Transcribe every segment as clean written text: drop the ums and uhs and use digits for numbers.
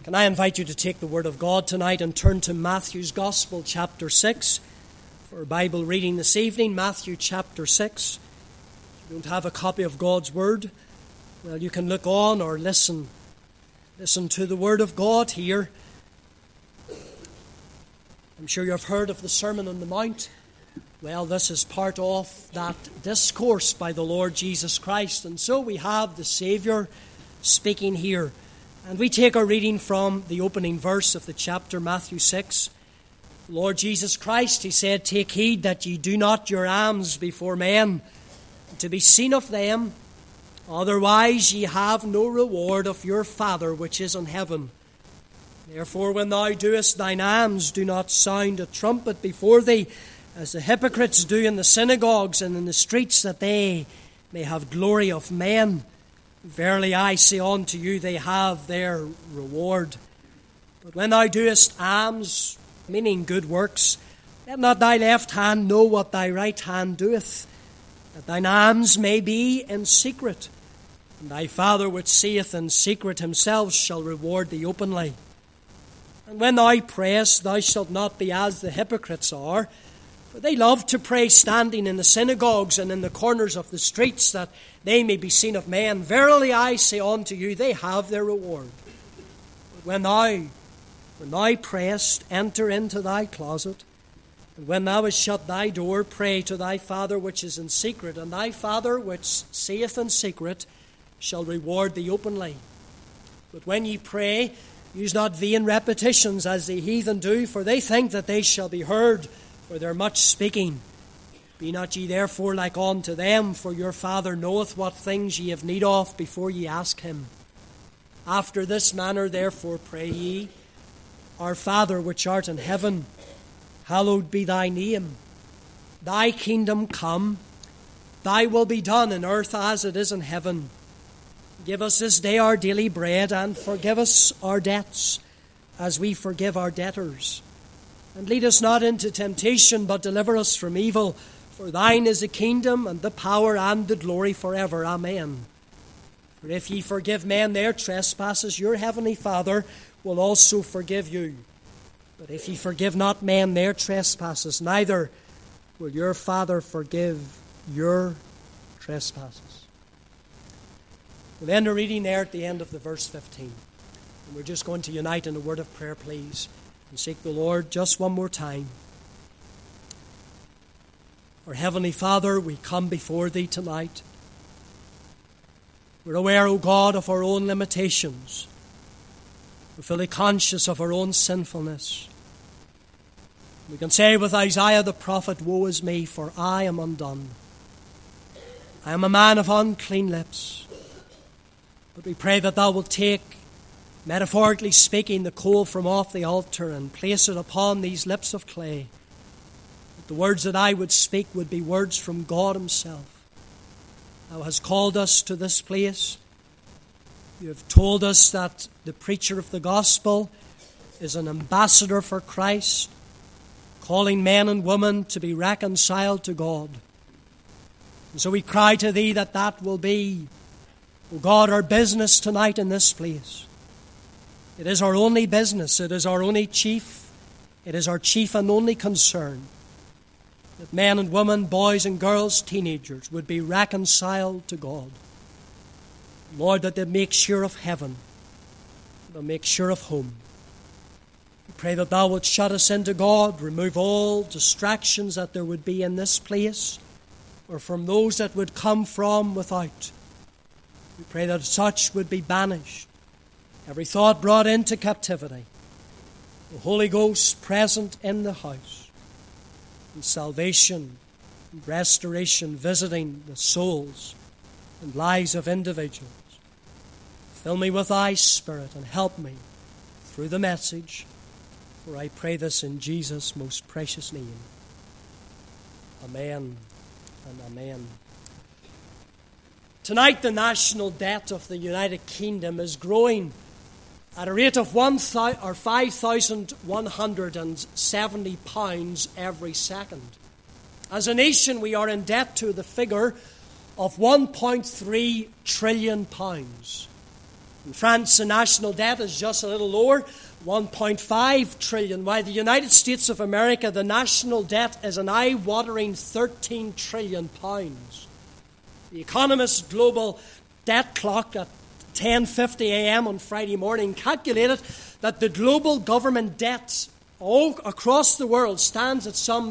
Can I invite you to take the Word of God tonight and turn to Matthew's Gospel, chapter 6, for Bible reading this evening. Matthew chapter 6. If you don't have a copy of God's Word, well, you can look on or listen. Listen to the Word of God here. I'm sure you've heard of the Sermon on the Mount. Well, this is part of that discourse by the Lord Jesus Christ. And so we have the Saviour speaking here. And we take our reading from the opening verse of the chapter, Matthew 6. Lord Jesus Christ, he said, "Take heed that ye do not your alms before men, to be seen of them. Otherwise ye have no reward of your Father which is in heaven. Therefore when thou doest thine alms, do not sound a trumpet before thee, as the hypocrites do in the synagogues and in the streets, that they may have glory of men. Verily I say unto you, they have their reward. But when thou doest alms," meaning good works, "let not thy left hand know what thy right hand doeth, that thine alms may be in secret. And thy Father which seeth in secret himself shall reward thee openly. And when thou prayest, thou shalt not be as the hypocrites are, for they love to pray standing in the synagogues and in the corners of the streets, that they may be seen of men. Verily I say unto you, they have their reward. But when thou prayest, enter into thy closet, and when thou hast shut thy door, pray to thy Father which is in secret, and thy Father which seeth in secret shall reward thee openly. But when ye pray, use not vain repetitions as the heathen do, for they think that they shall be heard for their much speaking. Be not ye therefore like unto them, for your Father knoweth what things ye have need of before ye ask him. After this manner therefore pray ye, Our Father which art in heaven, hallowed be thy name. Thy kingdom come, thy will be done in earth as it is in heaven. Give us this day our daily bread, and forgive us our debts, as we forgive our debtors. And lead us not into temptation, but deliver us from evil. For thine is the kingdom, and the power, and the glory forever. Amen. For if ye forgive men their trespasses, your heavenly Father will also forgive you. But if ye forgive not men their trespasses, neither will your Father forgive your trespasses." We'll end our reading there at the end of the verse 15. And we're just going to unite in a word of prayer, please, and seek the Lord just one more time. Our Heavenly Father, we come before Thee tonight. We're aware, O God, of our own limitations. We're fully conscious of our own sinfulness. We can say with Isaiah the prophet, "Woe is me, for I am undone. I am a man of unclean lips." But we pray that Thou wilt take, metaphorically speaking, the coal from off the altar and place it upon these lips of clay. That the words that I would speak would be words from God Himself. Thou hast called us to this place. You have told us that the preacher of the gospel is an ambassador for Christ, calling men and women to be reconciled to God. And so we cry to Thee that that will be, O God, our business tonight in this place. It is our only business. It is our only chief. It is our chief and only concern that men and women, boys and girls, teenagers would be reconciled to God. Lord, that they make sure of heaven. They'll make sure of home. We pray that Thou wilt shut us into God, remove all distractions that there would be in this place or from those that would come from without. We pray that such would be banished, every thought brought into captivity, the Holy Ghost present in the house, and salvation and restoration visiting the souls and lives of individuals. Fill me with Thy Spirit and help me through the message, for I pray this in Jesus' most precious name. Amen and amen. Tonight, the national debt of the United Kingdom is growing at a rate of £5,170 every second. As a nation, we are in debt to the figure of £1.3 trillion. In France, the national debt is just a little lower, 1.5 trillion, while the United States of America, the national debt is an eye-watering 13 trillion pounds. The Economist Global Debt Clock at 10:50 a.m. on Friday morning calculated that the global government debt all across the world stands at some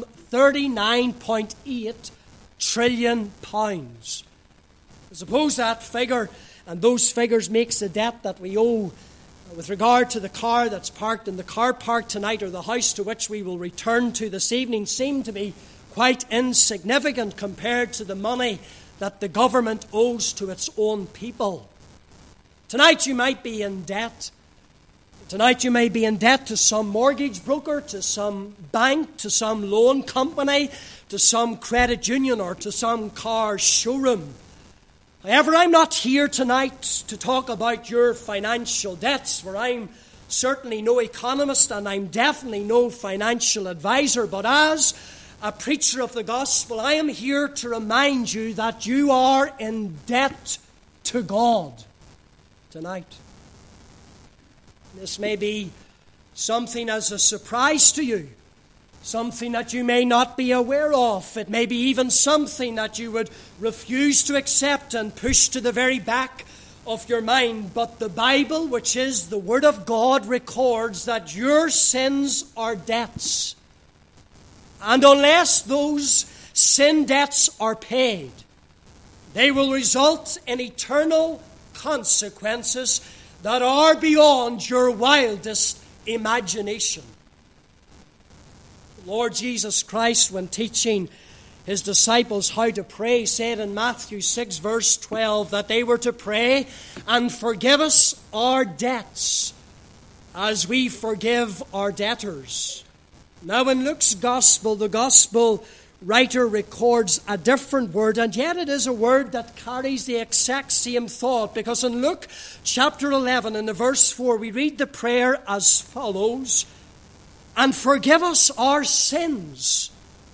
39.8 trillion pounds. I suppose that figure and those figures makes the debt that we owe with regard to the car that's parked in the car park tonight or the house to which we will return to this evening seem to be quite insignificant compared to the money that the government owes to its own people. Tonight you might be in debt. Tonight you may be in debt to some mortgage broker, to some bank, to some loan company, to some credit union, or to some car showroom. However, I'm not here tonight to talk about your financial debts, for I'm certainly no economist and I'm definitely no financial advisor, but as a preacher of the gospel, I am here to remind you that you are in debt to God tonight. This may be something as a surprise to you, something that you may not be aware of. It may be even something that you would refuse to accept and push to the very back of your mind. But the Bible, which is the Word of God, records that your sins are debts. And unless those sin debts are paid, they will result in eternal consequences that are beyond your wildest imagination. The Lord Jesus Christ, when teaching his disciples how to pray, said in Matthew 6 verse 12 that they were to pray, "And forgive us our debts as we forgive our debtors." Now in Luke's Gospel, the Gospel writer records a different word, and yet it is a word that carries the exact same thought, because in Luke chapter 11 in the verse 4 we read the prayer as follows: "And forgive us our sins,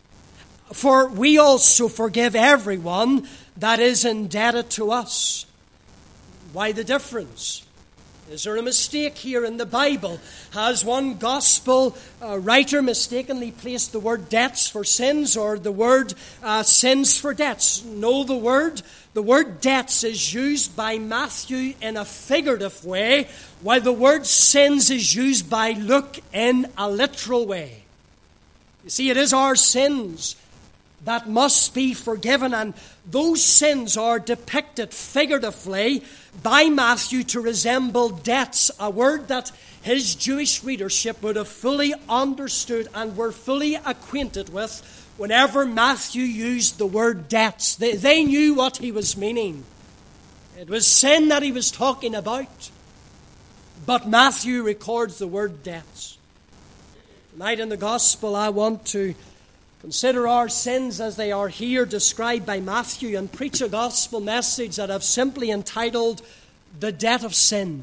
for we also forgive everyone that is indebted to us." Why the difference? Is there a mistake here in the Bible? Has one gospel writer mistakenly placed the word debts for sins, or the word sins for debts? No, the word debts is used by Matthew in a figurative way, while the word sins is used by Luke in a literal way. You see, it is our sins that must be forgiven, and those sins are depicted figuratively by Matthew to resemble debts, a word that his Jewish readership would have fully understood and were fully acquainted with whenever Matthew used the word debts. They knew what he was meaning. It was sin that he was talking about, but Matthew records the word debts. Tonight in the Gospel, I want to consider our sins as they are here described by Matthew and preach a gospel message that I've simply entitled "The Debt of Sin."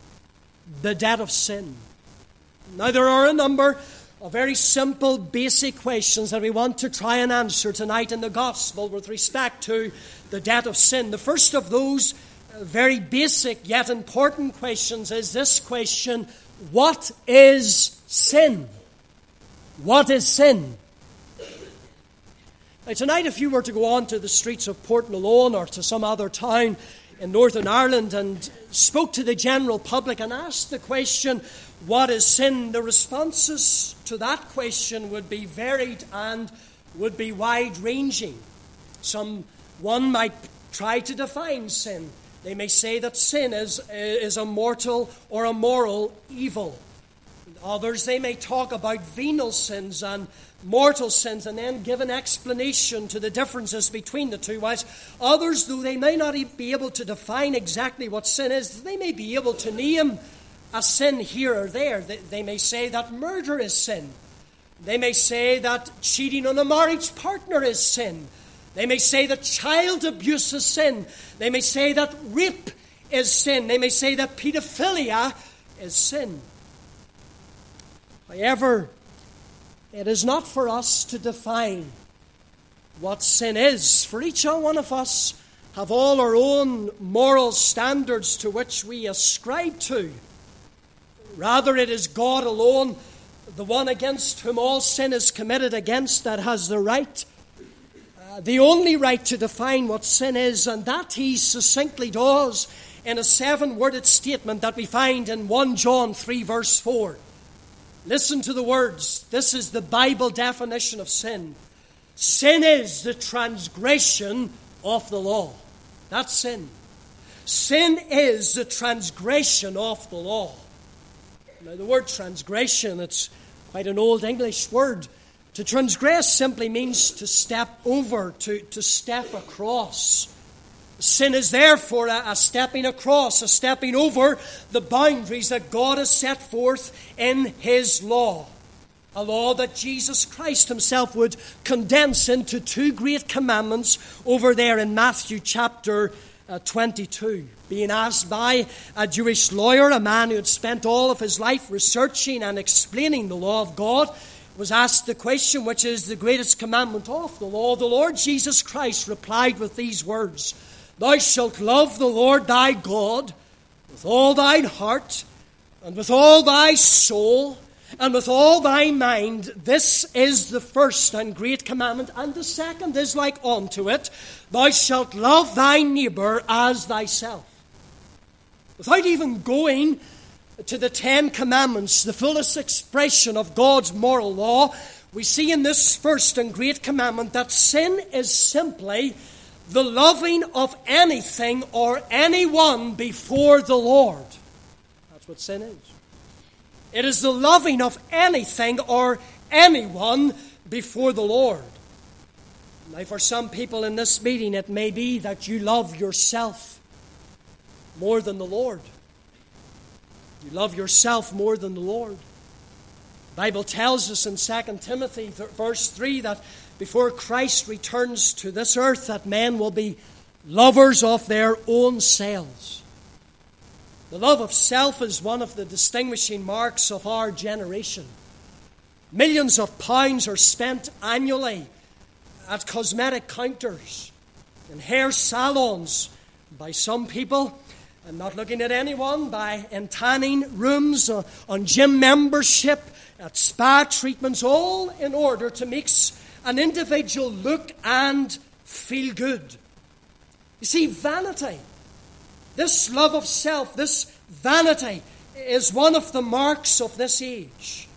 The debt of sin. Now there are a number of very simple, basic questions that we want to try and answer tonight in the gospel with respect to the debt of sin. The first of those very basic yet important questions is this question: what is sin? What is sin? Now, tonight, if you were to go on to the streets of Portmalone or to some other town in Northern Ireland and spoke to the general public and asked the question, what is sin? The responses to that question would be varied and would be wide-ranging. One might try to define sin. They may say that sin is a mortal or a moral evil. Others, they may talk about venial sins and mortal sins and then give an explanation to the differences between the two. Whilst others, though they may not be able to define exactly what sin is, they may be able to name a sin here or there. They may say that murder is sin. They may say that cheating on a marriage partner is sin. They may say that child abuse is sin. They may say that rape is sin. They may say that pedophilia is sin. However, it is not for us to define what sin is, for each one of us have all our own moral standards to which we ascribe to. Rather, it is God alone, the one against whom all sin is committed against, that has the right, the only right to define what sin is, and that he succinctly does in a 7-worded statement that we find in 1 John 3 verse 4. Listen to the words. This is the Bible definition of sin. Sin is the transgression of the law. That's sin. Sin is the transgression of the law. Now, the word transgression, it's quite an old English word. To transgress simply means to step over, to step across. Sin is therefore a stepping across, a stepping over the boundaries that God has set forth in His law. A law that Jesus Christ Himself would condense into 2 great commandments over there in Matthew chapter 22. Being asked by a Jewish lawyer, a man who had spent all of his life researching and explaining the law of God, was asked the question, which is the greatest commandment of the law? The Lord Jesus Christ replied with these words, "Thou shalt love the Lord thy God with all thine heart, and with all thy soul, and with all thy mind. This is the first and great commandment, and the second is like unto it, thou shalt love thy neighbour as thyself." Without even going to the 10 Commandments, the fullest expression of God's moral law, we see in this first and great commandment that sin is simply the loving of anything or anyone before the Lord. That's what sin is. It is the loving of anything or anyone before the Lord. Now, for some people in this meeting, it may be that you love yourself more than the Lord. You love yourself more than the Lord. The Bible tells us in 2 Timothy verse 3 that before Christ returns to this earth, that men will be lovers of their own selves. The love of self is one of the distinguishing marks of our generation. Millions of pounds are spent annually at cosmetic counters and hair salons by some people. I'm not looking at anyone, in tanning rooms, on gym membership, at spa treatments, all in order to make an individual look and feel good. You see, vanity, this love of self, this vanity, is one of the marks of this age.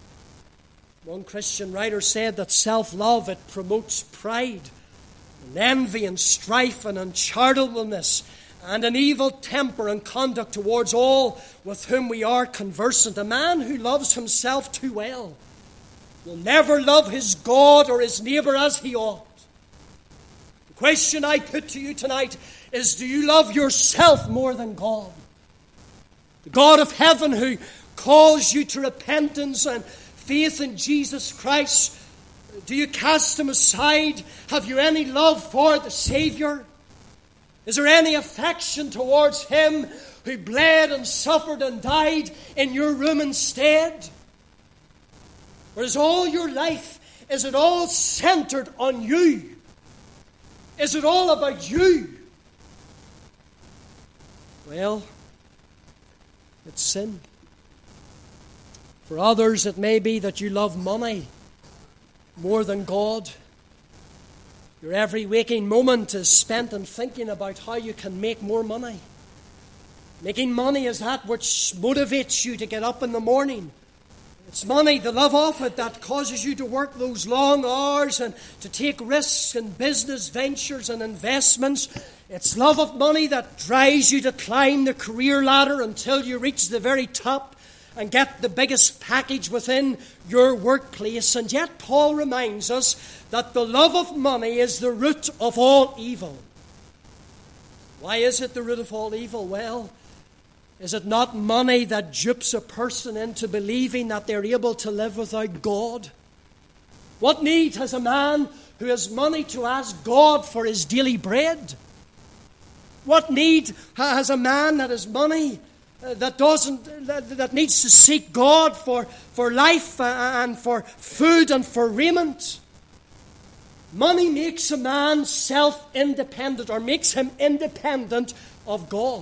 One Christian writer said that self-love, it promotes pride, and envy, and strife, and uncharitableness, and an evil temper and conduct towards all with whom we are conversant. A man who loves himself too well will never love his God or his neighbour as he ought. The question I put to you tonight is, do you love yourself more than God? The God of heaven who calls you to repentance and faith in Jesus Christ. Do you cast Him aside? Have you any love for the Saviour? Is there any affection towards Him who bled and suffered and died in your room instead? Or is all your life, is it all centered on you? Is it all about you? Well, it's sin. For others, it may be that you love money more than God. Your every waking moment is spent in thinking about how you can make more money. Making money is that which motivates you to get up in the morning. It's money, the love of it, that causes you to work those long hours and to take risks in business ventures and investments. It's love of money that drives you to climb the career ladder until you reach the very top and get the biggest package within your workplace. And yet Paul reminds us that the love of money is the root of all evil. Why is it the root of all evil? Well, is it not money that dupes a person into believing that they're able to live without God? What need has a man who has money to ask God for his daily bread? What need has a man that has money that needs to seek God for life and for food and for raiment? Money makes a man self-independent, or makes him independent of God.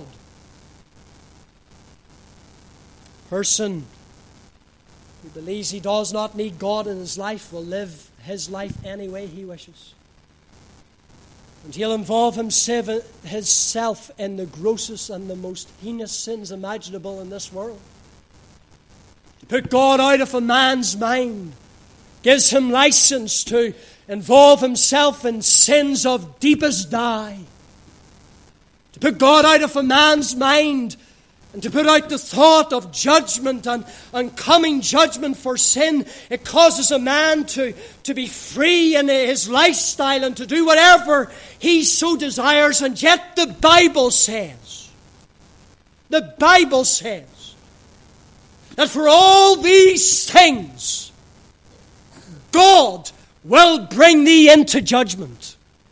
Person who believes he does not need God in his life will live his life any way he wishes. And he'll involve himself in the grossest and the most heinous sins imaginable in this world. To put God out of a man's mind gives him license to involve himself in sins of deepest dye. To put God out of a man's mind and to put out the thought of judgment and coming judgment for sin, it causes a man to be free in his lifestyle and to do whatever he so desires. And yet the Bible says that for all these things, God will bring thee into judgment.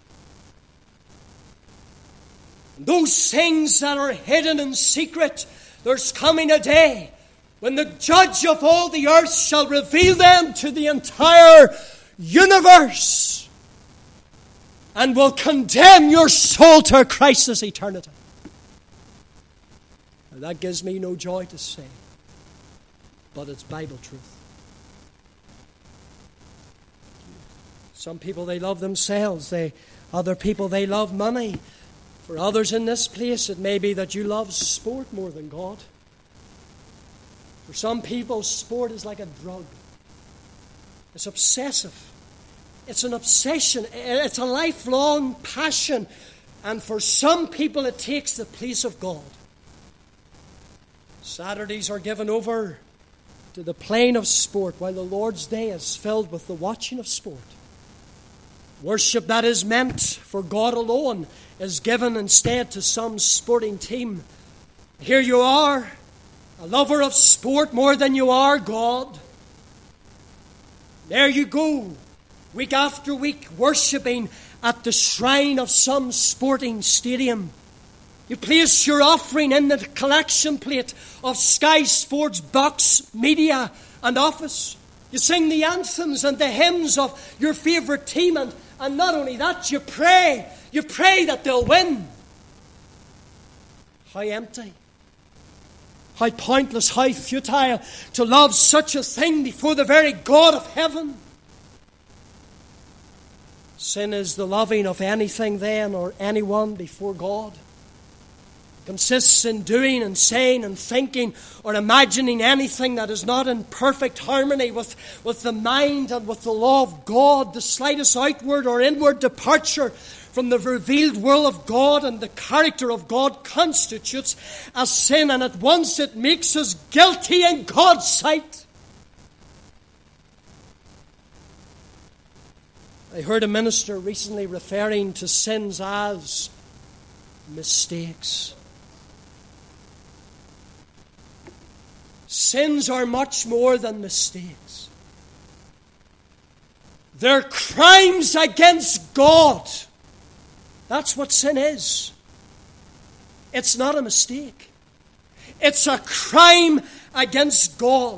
Those things that are hidden in secret, there's coming a day when the judge of all the earth shall reveal them to the entire universe and will condemn your soul to a Christless eternity. Now, that gives me no joy to say, but it's Bible truth. Some people, they love themselves. Other people, they love money. For others in this place, it may be that you love sport more than God. For some people, sport is like a drug. It's obsessive. It's an obsession. It's a lifelong passion. And for some people, it takes the place of God. Saturdays are given over to the playing of sport, while the Lord's day is filled with the watching of sport. Worship that is meant for God alone is given instead to some sporting team. Here you are, a lover of sport more than you are God. There you go, week after week, worshipping at the shrine of some sporting stadium. You place your offering in the collection plate of Sky Sports box, media and office. You sing the anthems and the hymns of your favourite team, and not only that, you pray that they'll win. How empty, how pointless, how futile to love such a thing before the very God of heaven. Sin is the loving of anything then or anyone before God. It consists in doing and saying and thinking or imagining anything that is not in perfect harmony with the mind and with the law of God. The slightest outward or inward departure from the revealed will of God and the character of God constitutes a sin, and at once it makes us guilty in God's sight. I heard a minister recently referring to sins as mistakes. Sins are much more than mistakes. They're crimes against God. That's what sin is. It's not a mistake. It's a crime against God.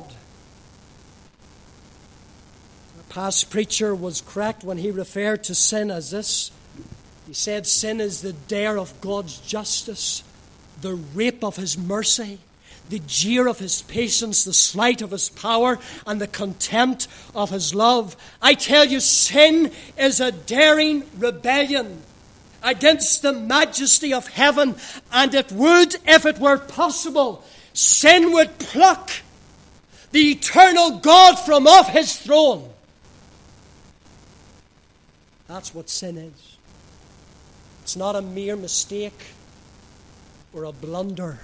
A past preacher was correct when he referred to sin as this. He said sin is the dare of God's justice, the rape of His mercy, the jeer of His patience, the slight of His power, and the contempt of His love. I tell you, sin is a daring rebellion against the majesty of heaven, and it would, if it were possible, sin would pluck the eternal God from off His throne. That's what sin is. It's not a mere mistake or a blunder.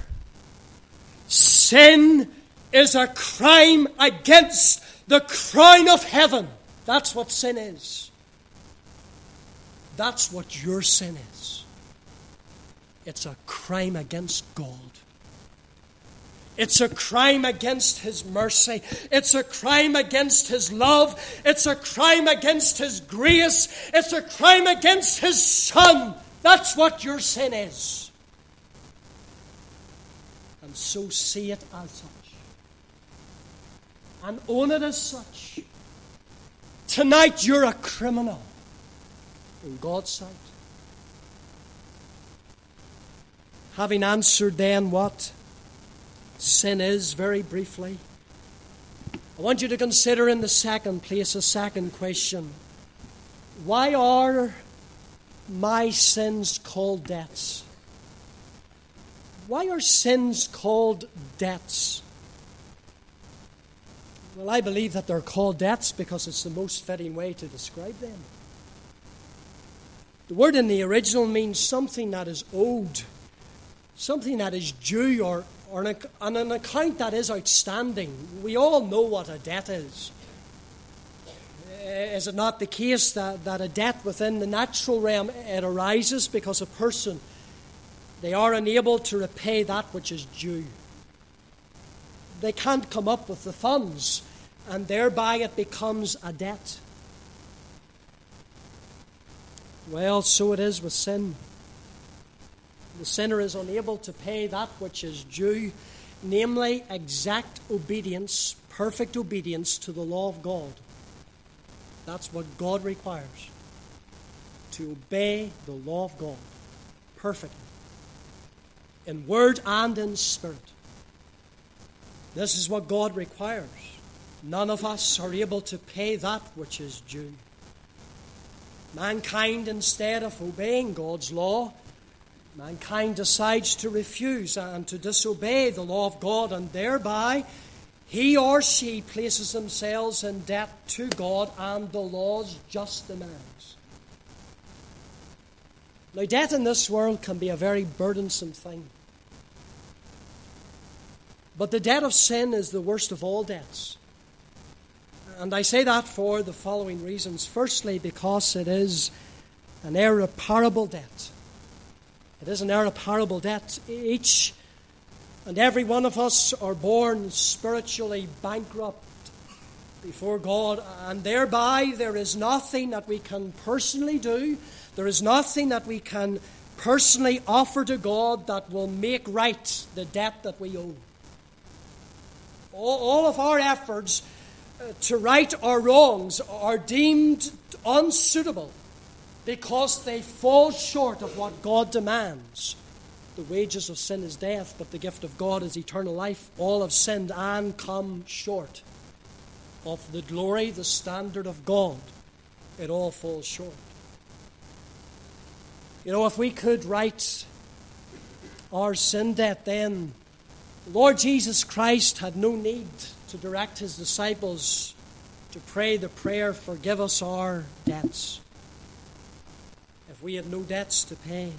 Sin is a crime against the crown of heaven. That's what sin is. That's what your sin is. It's a crime against God. It's a crime against His mercy. It's a crime against His love. It's a crime against His grace. It's a crime against His Son. That's what your sin is. And so see it as such. And own it as such. Tonight you're a criminal. in God's sight. Having answered then what sin is, very briefly, I want you to consider in the second place a second question. Why are my sins called debts? Why are sins called debts? Well, I believe that they're called debts because it's the most fitting way to describe them. The word in the original means something that is owed, something that is due, or an account that is outstanding. We all know what a debt is. Is it not the case that a debt within the natural realm, it arises because a person, they are unable to repay that which is due. They can't come up with the funds, and thereby it becomes a debt. Well, so it is with sin. The sinner is unable to pay that which is due, namely exact obedience, perfect obedience to the law of God. That's what God requires, to obey the law of God perfectly, in word and in spirit. This is what God requires. None of us are able to pay that which is due. Mankind, instead of obeying God's law, mankind decides to refuse and to disobey the law of God, and thereby he or she places themselves in debt to God and the law's just demands. Now, debt in this world can be a very burdensome thing. But the debt of sin is the worst of all debts. And I say that for the following reasons. Firstly, because it is an irreparable debt. It is an irreparable debt. Each and every one of us are born spiritually bankrupt before God, and thereby there is nothing that we can personally do. There is nothing that we can personally offer to God that will make right the debt that we owe. All of our efforts to right our wrongs are deemed unsuitable because they fall short of what God demands. The wages of sin is death, but the gift of God is eternal life. All have sinned and come short of the glory, the standard of God. It all falls short. You know, if we could right our sin debt, then the Lord Jesus Christ had no need to direct his disciples to pray the prayer, "Forgive us our debts," if we had no debts to pay.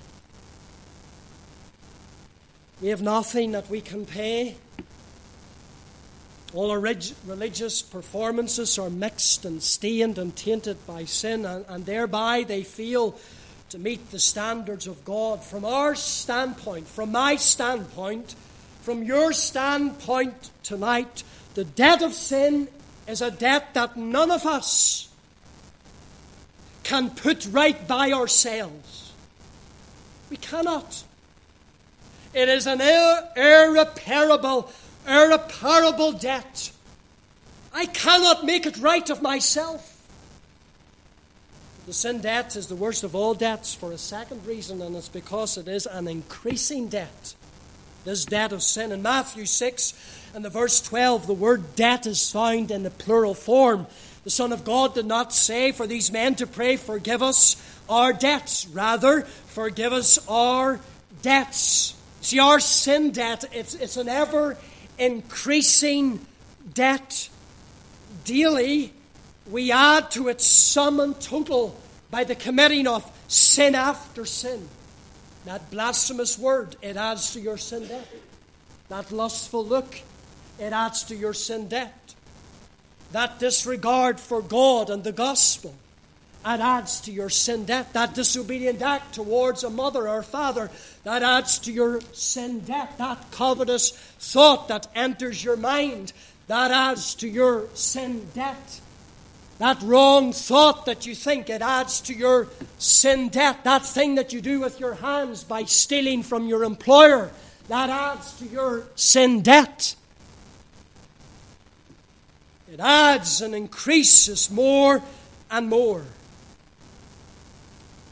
We have nothing that we can pay. All our religious performances are mixed and stained and tainted by sin, and thereby they fail to meet the standards of God. From our standpoint, from my standpoint, from your standpoint tonight, the debt of sin is a debt that none of us can put right by ourselves. We cannot. It is an irreparable debt. I cannot make it right of myself. The sin debt is the worst of all debts for a second reason, and it's because it is an increasing debt. This debt of sin. In Matthew 6 and the verse 12, the word debt is found in the plural form. The Son of God did not say for these men to pray, "Forgive us our debts." Rather, forgive us our debts. See, our sin debt, it's an ever-increasing debt. Daily, we add to its sum and total by the committing of sin after sin. That blasphemous word, it adds to your sin debt. That lustful look, it adds to your sin debt. That disregard for God and the gospel, that adds to your sin debt. That disobedient act towards a mother or father, that adds to your sin debt. That covetous thought that enters your mind, that adds to your sin debt. That wrong thought that you think, it adds to your sin debt. That thing that you do with your hands by stealing from your employer, that adds to your sin debt. It adds and increases more and more.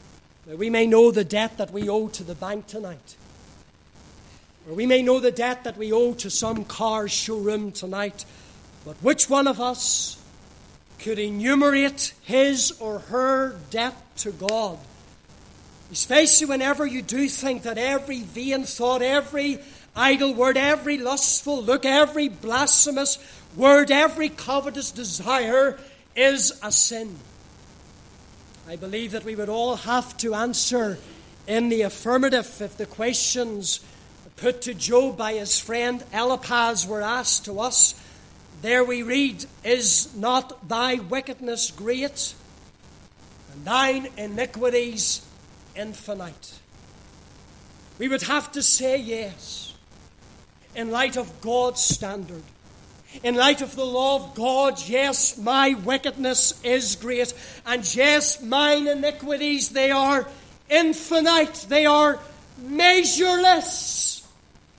that we may know the debt that we owe to the bank tonight. Or we may know the debt that we owe to some car showroom tonight. But which one of us could enumerate his or her debt to God? Especially whenever you do think that every vain thought, every idle word, every lustful look, every blasphemous word, every covetous desire is a sin. I believe that we would all have to answer in the affirmative if the questions put to Job by his friend Eliphaz were asked to us. There we read, "Is not thy wickedness great, and thine iniquities infinite?" We would have to say yes, in light of God's standard. In light of the law of God, yes, my wickedness is great. And yes, mine iniquities, they are infinite. They are measureless.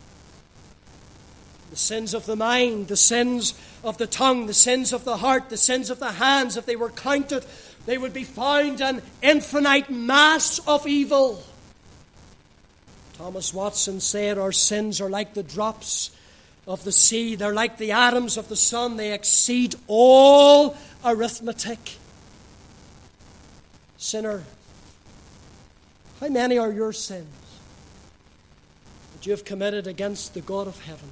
The sins of the mind, the sins of the tongue, the sins of the heart, the sins of the hands, if they were counted, they would be found an infinite mass of evil. Thomas Watson said, our sins are like the drops of the sea. They're like the atoms of the sun. They exceed all arithmetic. Sinner, how many are your sins that you have committed against the God of heaven?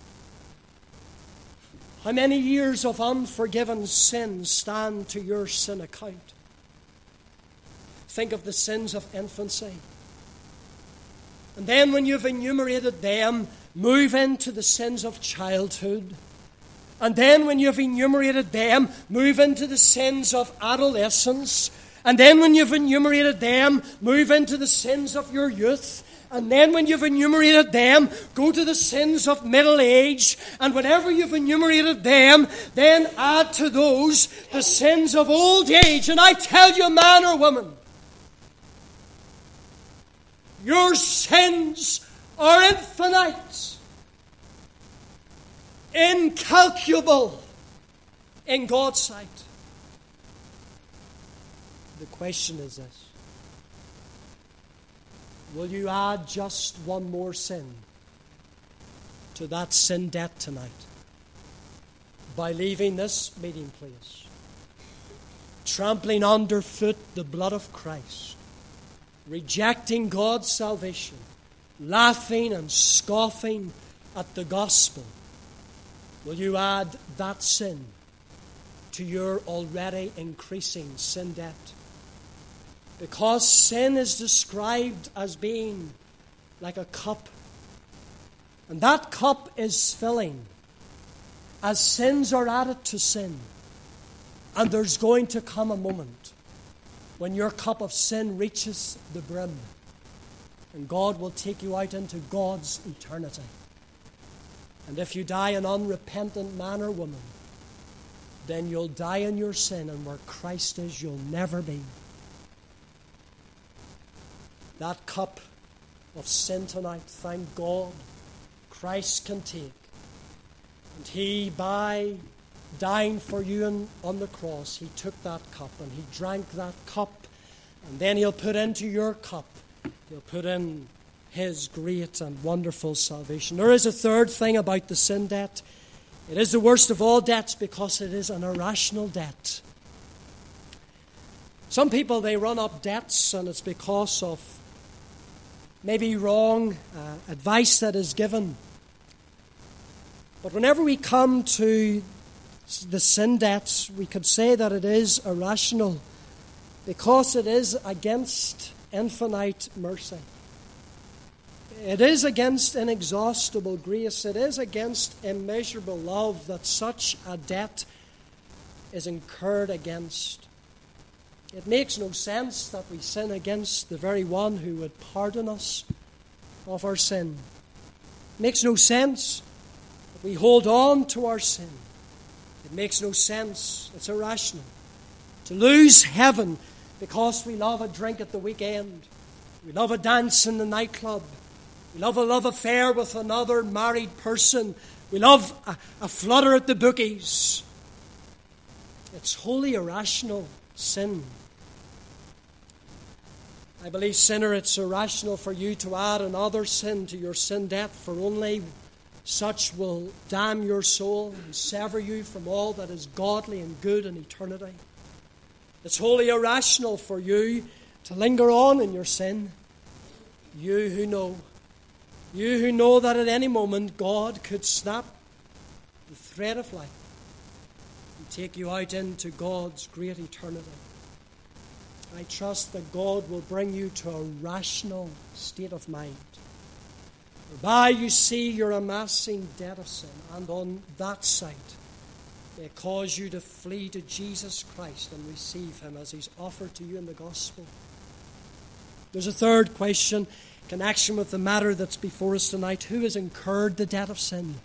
How many years of unforgiven sins stand to your sin account? Think of the sins of infancy. And then when you've enumerated them, move into the sins of childhood. And then when you've enumerated them, move into the sins of adolescence. And then when you've enumerated them, move into the sins of your youth. And then when you've enumerated them, go to the sins of middle age. And whenever you've enumerated them, then add to those the sins of old age. And I tell you, man or woman, your sins are infinite, incalculable in God's sight. The question is this: will you add just one more sin to that sin debt tonight by leaving this meeting place, trampling underfoot the blood of Christ, rejecting God's salvation, laughing and scoffing at the gospel? Will you add that sin to your already increasing sin debt? Because sin is described as being like a cup. And that cup is filling as sins are added to sin. And there's going to come a moment when your cup of sin reaches the brim, and God will take you out into God's eternity. And if you die an unrepentant man or woman, then you'll die in your sin, and where Christ is, you'll never be. That cup of sin tonight, thank God, Christ can take. And He, by dying for you on the cross, He took that cup and He drank that cup, and then He'll put into your cup, He'll put in His great and wonderful salvation. There is a third thing about the sin debt. It is the worst of all debts because it is an irrational debt. Some people, they run up debts, and it's because of maybe wrong advice that is given. But whenever we come to the sin debts, we could say that it is irrational because it is against infinite mercy. It is against inexhaustible grace. It is against immeasurable love that such a debt is incurred against. It makes no sense that we sin against the very one who would pardon us of our sin. It makes no sense that we hold on to our sin. It makes no sense. It's irrational to lose heaven because we love a drink at the weekend. We love a dance in the nightclub. We love a love affair with another married person. We love a flutter at the bookies. It's wholly irrational sin. I believe, sinner, it's irrational for you to add another sin to your sin debt, for only such will damn your soul and sever you from all that is godly and good in eternity. It's wholly irrational for you to linger on in your sin. You who know that at any moment God could snap the thread of life and take you out into God's great eternity. I trust that God will bring you to a rational state of mind, whereby you see your amassing debt of sin, and on that side may cause you to flee to Jesus Christ and receive him as he's offered to you in the gospel. There's a third question in connection with the matter that's before us tonight. Who has incurred the debt of sin?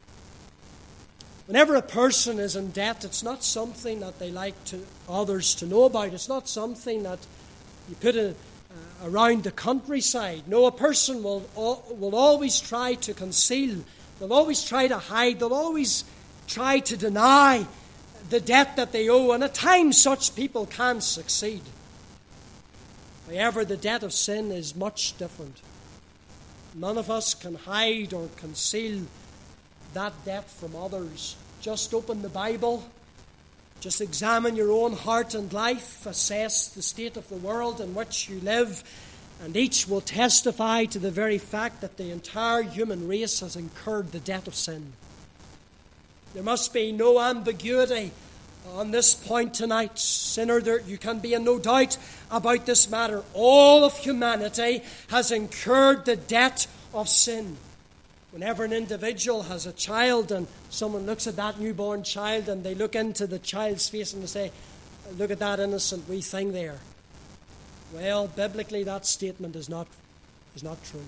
Whenever a person is in debt, it's not something that they like others to know about. It's not something that you put around the countryside. No, a person will always try to conceal. They'll always try to hide. They'll always try to deny the debt that they owe. And at times such people can succeed. However, the debt of sin is much different. None of us can hide or conceal that debt from others. Just open the Bible. Just examine your own heart and life. Assess the state of the world in which you live. And each will testify to the very fact that the entire human race has incurred the debt of sin. There must be no ambiguity on this point tonight. Sinner, you can be in no doubt about this matter. All of humanity has incurred the debt of sin. Whenever an individual has a child and someone looks at that newborn child and they look into the child's face and they say, look at that innocent wee thing there. Well, biblically that statement is not true.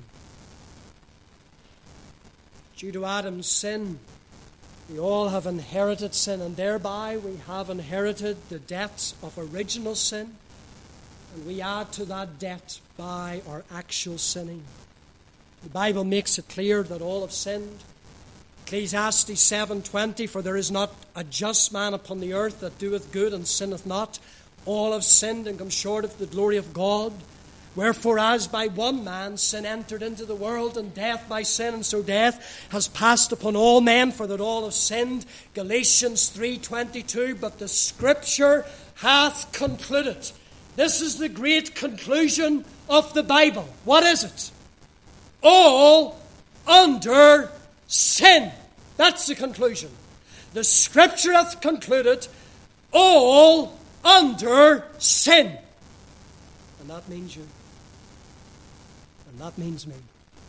Due to Adam's sin, we all have inherited sin, and thereby we have inherited the debt of original sin, and we add to that debt by our actual sinning. The Bible makes it clear that all have sinned. Ecclesiastes 7:20, for there is not a just man upon the earth that doeth good and sinneth not. All have sinned and come short of the glory of God. Wherefore, as by one man sin entered into the world, and death by sin, and so death has passed upon all men, for that all have sinned. Galatians 3:22, but the Scripture hath concluded. This is the great conclusion of the Bible. What is it? All under sin. That's the conclusion. The Scripture hath concluded, all under sin. And that means you. And that means me.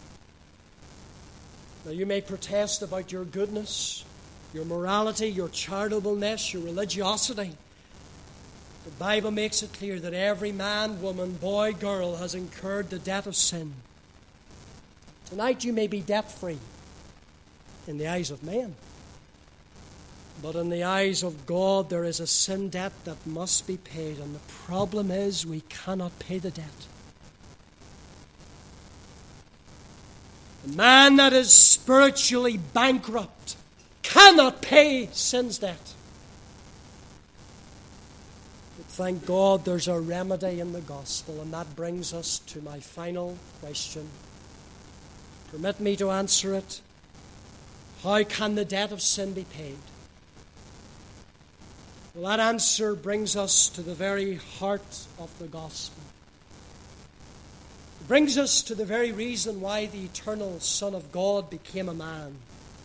Now, you may protest about your goodness, your morality, your charitableness, your religiosity. The Bible makes it clear that every man, woman, boy, girl has incurred the debt of sin. Tonight you may be debt-free in the eyes of men. But in the eyes of God, there is a sin debt that must be paid. And the problem is we cannot pay the debt. The man that is spiritually bankrupt cannot pay sin's debt. But thank God there's a remedy in the gospel. And that brings us to my final question. Permit me to answer it. How can the debt of sin be paid? Well, that answer brings us to the very heart of the gospel. It brings us to the very reason why the eternal Son of God became a man.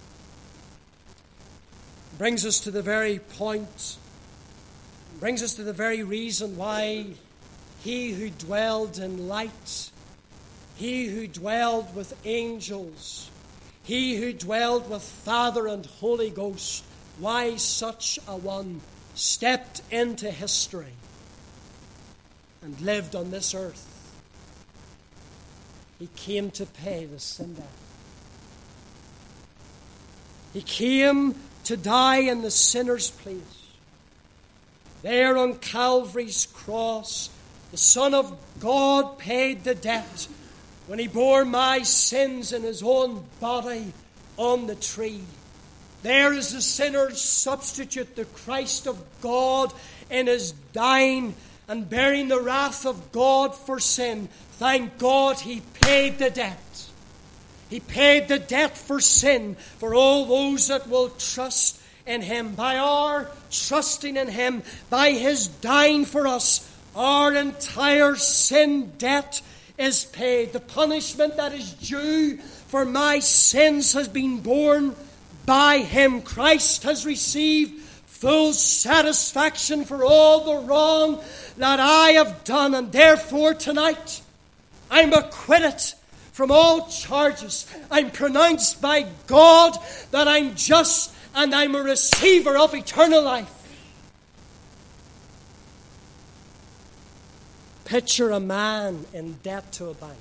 It brings us to the very point. It brings us to the very reason why he who dwelled in light, he who dwelled with angels, he who dwelled with Father and Holy Ghost, why such a one stepped into history and lived on this earth. He came to pay the sin debt. He came to die in the sinner's place. There on Calvary's cross, the Son of God paid the debt when he bore my sins in his own body on the tree. There is the sinner's substitute, the Christ of God, in his dying and bearing the wrath of God for sin. Thank God he paid the debt. He paid the debt for sin for all those that will trust in him. By our trusting in him, by his dying for us, our entire sin debt is paid. The punishment that is due for my sins has been borne by him. Christ has received full satisfaction for all the wrong that I have done, and therefore tonight I'm acquitted from all charges. I'm pronounced by God that I'm just, and I'm a receiver of eternal life. Picture a man in debt to a bank.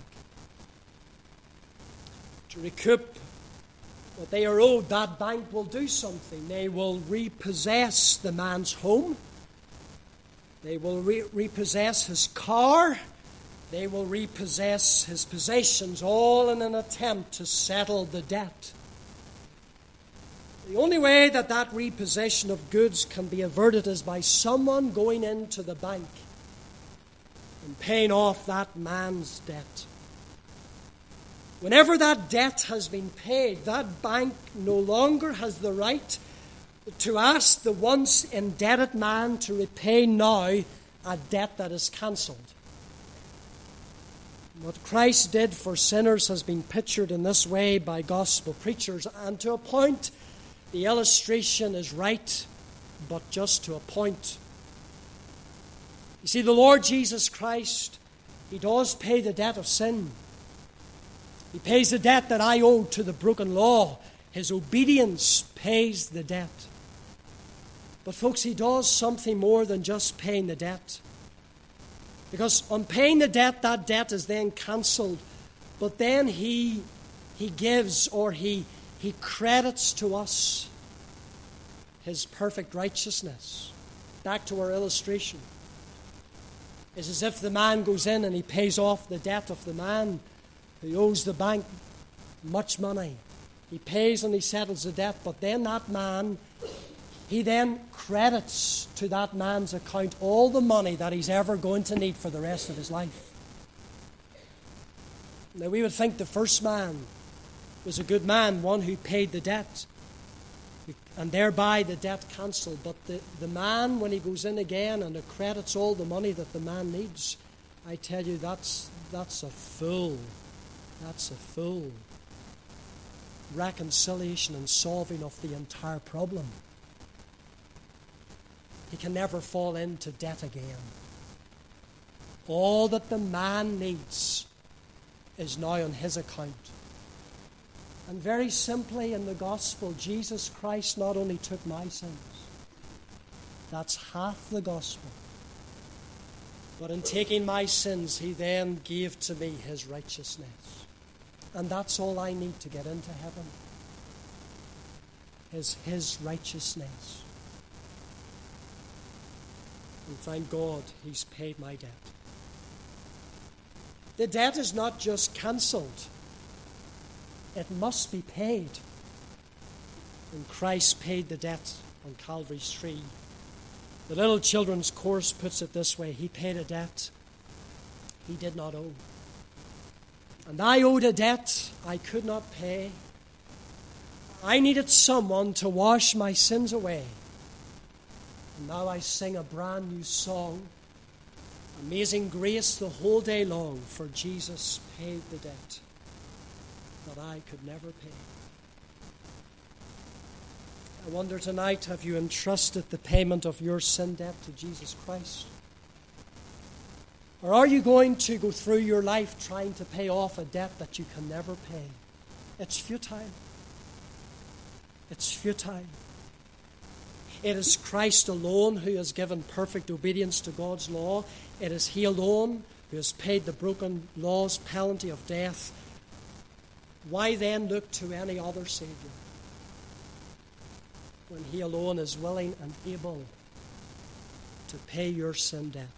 To recoup what they are owed, that bank will do something. They will repossess the man's home. They will repossess his car. They will repossess his possessions, all in an attempt to settle the debt. The only way that that repossession of goods can be averted is by someone going into the bank and paying off that man's debt. Whenever that debt has been paid, that bank no longer has the right to ask the once indebted man to repay now a debt that is cancelled. What Christ did for sinners has been pictured in this way by gospel preachers, and to a point, the illustration is right, but just to a point. You see, the Lord Jesus Christ, he does pay the debt of sin. He pays the debt that I owe to the broken law. His obedience pays the debt. But folks, he does something more than just paying the debt. Because on paying the debt, that debt is then cancelled. But then he gives, or he credits to us his perfect righteousness. Back to our illustration. It's as if the man goes in and he pays off the debt of the man who owes the bank much money. He pays and he settles the debt, but then that man, he then credits to that man's account all the money that he's ever going to need for the rest of his life. Now, we would think the first man was a good man, one who paid the debt, and thereby the debt cancelled. But the man, when he goes in again and accredits all the money that the man needs, I tell you, that's a full reconciliation and solving of the entire problem. He can never fall into debt again. All that the man needs is now on his account. And very simply in the gospel, Jesus Christ not only took my sins, that's half the gospel, but in taking my sins, he then gave to me his righteousness. And that's all I need to get into heaven, is his righteousness. And thank God he's paid my debt. The debt is not just cancelled. It must be paid. And Christ paid the debt on Calvary's tree. The little children's chorus puts it this way: he paid a debt he did not owe. And I owed a debt I could not pay. I needed someone to wash my sins away. And now I sing a brand new song, Amazing Grace, the whole day long, for Jesus paid the debt that I could never pay. I wonder tonight, have you entrusted the payment of your sin debt to Jesus Christ? Or are you going to go through your life trying to pay off a debt that you can never pay? It's futile. It's futile. It is Christ alone who has given perfect obedience to God's law. It is he alone who has paid the broken law's penalty of death. Why then look to any other Savior when he alone is willing and able to pay your sin debt?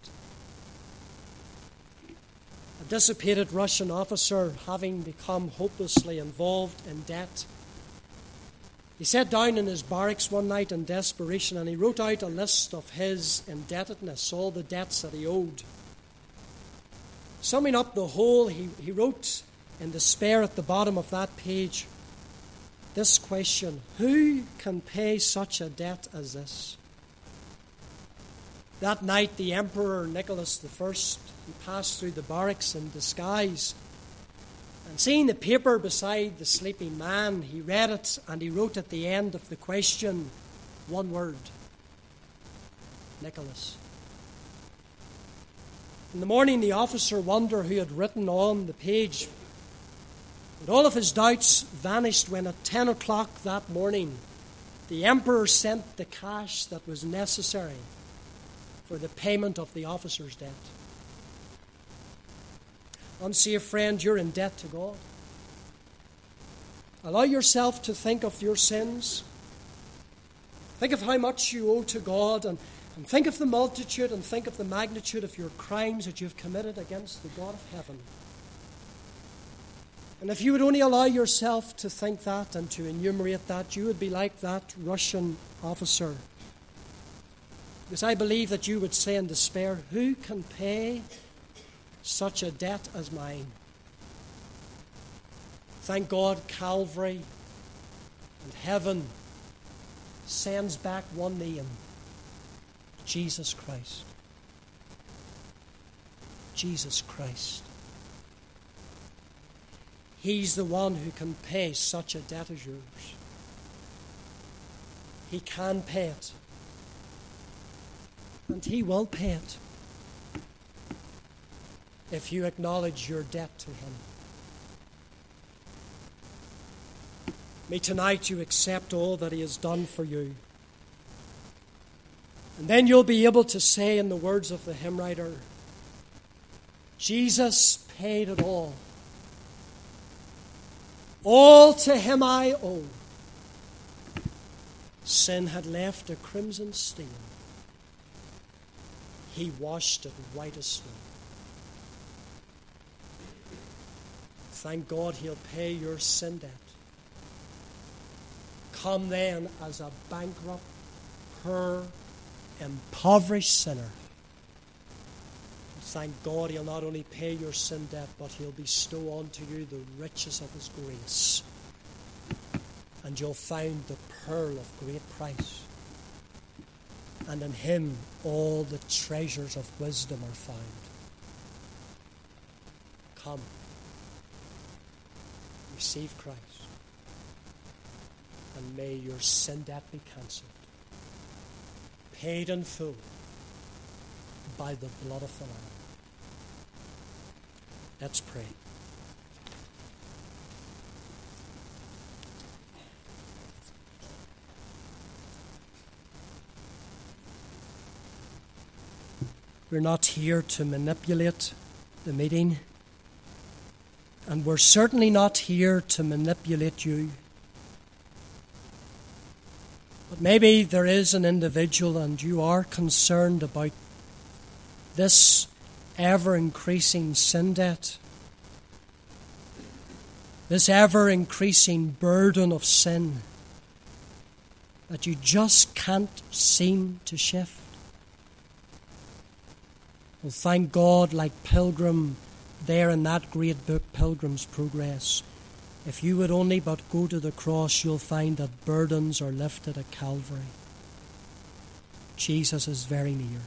A dissipated Russian officer, having become hopelessly involved in debt, He sat down in his barracks one night in desperation and he wrote out a list of his indebtedness, all the debts that he owed. Summing up the whole, he wrote in despair at the bottom of that page this question: who can pay such a debt as this? That night, the Emperor Nicholas I, he passed through the barracks in disguise. And seeing the paper beside the sleeping man, he read it and he wrote at the end of the question one word: Nicholas. In the morning, the officer wondered who had written on the page. But all of his doubts vanished when at 10 o'clock that morning, the Emperor sent the cash that was necessary for the payment of the officer's debt. Unsaved friend, you're in debt to God. Allow yourself to think of your sins. Think of how much you owe to God, and think of the multitude and think of the magnitude of your crimes that you've committed against the God of heaven. And if you would only allow yourself to think that and to enumerate that, you would be like that Russian officer. Because I believe that you would say in despair, who can pay such a debt as mine? Thank God, Calvary and heaven sends back one name: Jesus Christ. Jesus Christ. He's the one who can pay such a debt as yours. He can pay it. And He will pay it if you acknowledge your debt to Him. May tonight you accept all that He has done for you. And then you'll be able to say in the words of the hymn writer, Jesus paid it all. All to Him I owe. Sin had left a crimson stain. He washed it white as snow. Thank God He'll pay your sin debt. Come then as a bankrupt, poor, impoverished sinner. Thank God He'll not only pay your sin debt, but He'll bestow unto you the riches of His grace. And you'll find the pearl of great price. And in Him all the treasures of wisdom are found. Come. Receive Christ. And may your sin debt be cancelled. Paid in full by the blood of the Lamb. Let's pray. We're not here to manipulate the meeting, and we're certainly not here to manipulate you. But maybe there is an individual and you are concerned about this ever-increasing sin debt, this ever-increasing burden of sin that you just can't seem to shift. Well, thank God, like Pilgrim there in that great book, Pilgrim's Progress, if you would only but go to the cross, you'll find that burdens are lifted at Calvary. Jesus is very near.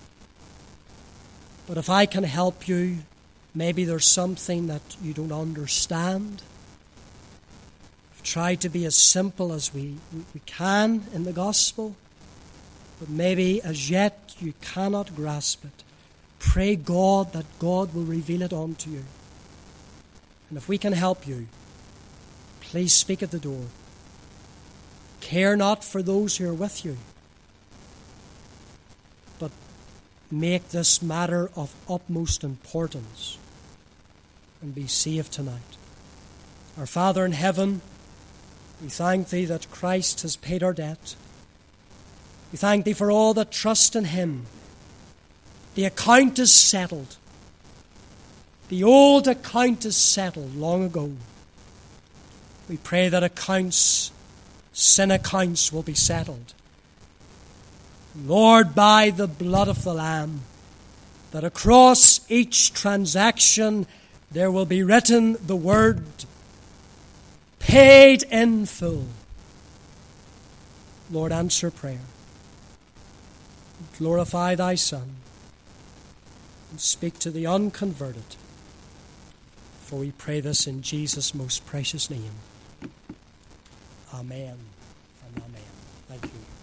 But if I can help you, maybe there's something that you don't understand. We've tried to be as simple as we can in the gospel, but maybe as yet you cannot grasp it. Pray God that God will reveal it unto you. And if we can help you, please speak at the door. Care not for those who are with you, but make this matter of utmost importance and be saved tonight. Our Father in heaven, we thank Thee that Christ has paid our debt. We thank Thee for all that trust in Him. The account is settled. The old account is settled long ago. We pray that accounts sin accounts will be settled. Lord, by the blood of the Lamb, that across each transaction there will be written the word, paid in full. Lord, answer prayer. Glorify thy Son, and speak to the unconverted. For we pray this in Jesus' most precious name. Amen and amen. Thank you.